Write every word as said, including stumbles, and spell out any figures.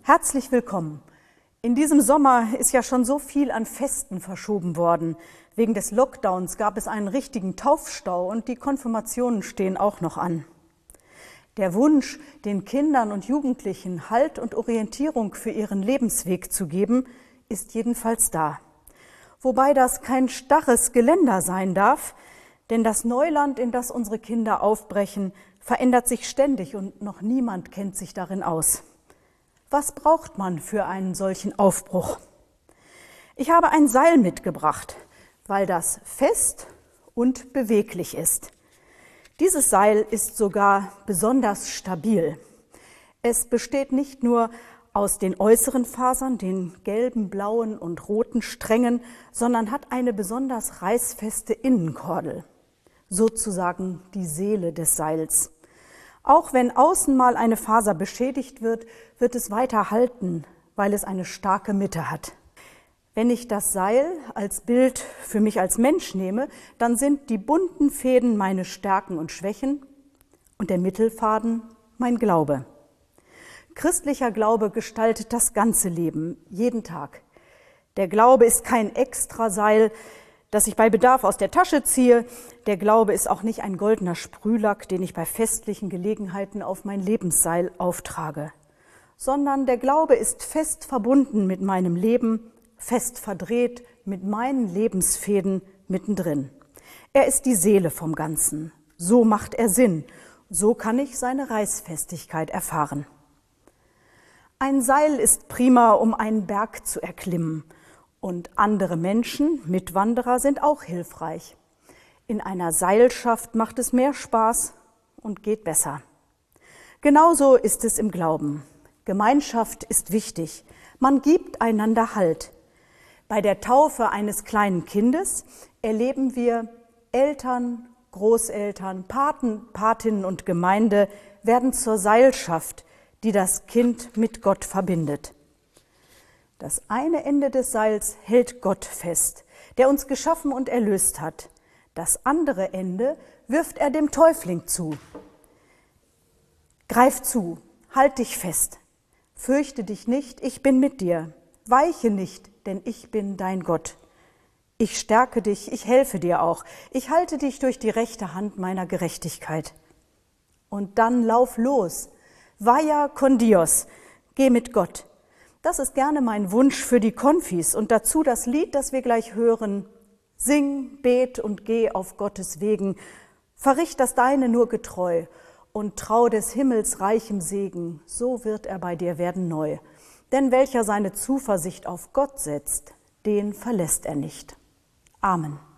Herzlich willkommen. In diesem Sommer ist ja schon so viel an Festen verschoben worden. Wegen des Lockdowns gab es einen richtigen Taufstau und die Konfirmationen stehen auch noch an. Der Wunsch, den Kindern und Jugendlichen Halt und Orientierung für ihren Lebensweg zu geben, ist jedenfalls da. Wobei das kein starres Geländer sein darf, denn das Neuland, in das unsere Kinder aufbrechen, verändert sich ständig und noch niemand kennt sich darin aus. Was braucht man für einen solchen Aufbruch? Ich habe ein Seil mitgebracht, weil das fest und beweglich ist. Dieses Seil ist sogar besonders stabil. Es besteht nicht nur aus den äußeren Fasern, den gelben, blauen und roten Strängen, sondern hat eine besonders reißfeste Innenkordel, sozusagen die Seele des Seils. Auch wenn außen mal eine Faser beschädigt wird, wird es weiter halten, weil es eine starke Mitte hat. Wenn ich das Seil als Bild für mich als Mensch nehme, dann sind die bunten Fäden meine Stärken und Schwächen und der Mittelfaden mein Glaube. Christlicher Glaube gestaltet das ganze Leben, jeden Tag. Der Glaube ist kein Extraseil, das ich bei Bedarf aus der Tasche ziehe. Der Glaube ist auch nicht ein goldener Sprühlack, den ich bei festlichen Gelegenheiten auf mein Lebensseil auftrage, sondern der Glaube ist fest verbunden mit meinem Leben, fest verdreht mit meinen Lebensfäden mittendrin. Er ist die Seele vom Ganzen. So macht er Sinn. So kann ich seine Reißfestigkeit erfahren. Ein Seil ist prima, um einen Berg zu erklimmen. Und andere Menschen, Mitwanderer, sind auch hilfreich. In einer Seilschaft macht es mehr Spaß und geht besser. Genauso ist es im Glauben. Gemeinschaft ist wichtig. Man gibt einander Halt. Bei der Taufe eines kleinen Kindes erleben wir, Eltern, Großeltern, Paten, Patinnen und Gemeinde werden zur Seilschaft, die das Kind mit Gott verbindet. Das eine Ende des Seils hält Gott fest, der uns geschaffen und erlöst hat. Das andere Ende wirft er dem Täufling zu. Greif zu, halt dich fest. Fürchte dich nicht, ich bin mit dir. Weiche nicht, denn ich bin dein Gott. Ich stärke dich, ich helfe dir auch. Ich halte dich durch die rechte Hand meiner Gerechtigkeit. Und dann lauf los. Vaya con Dios. Geh mit Gott. Das ist gerne mein Wunsch für die Konfis und dazu das Lied, das wir gleich hören. Sing, bet und geh auf Gottes Wegen, verricht das Deine nur getreu und trau des Himmels reichem Segen, so wird er bei dir werden neu. Denn welcher seine Zuversicht auf Gott setzt, den verlässt er nicht. Amen.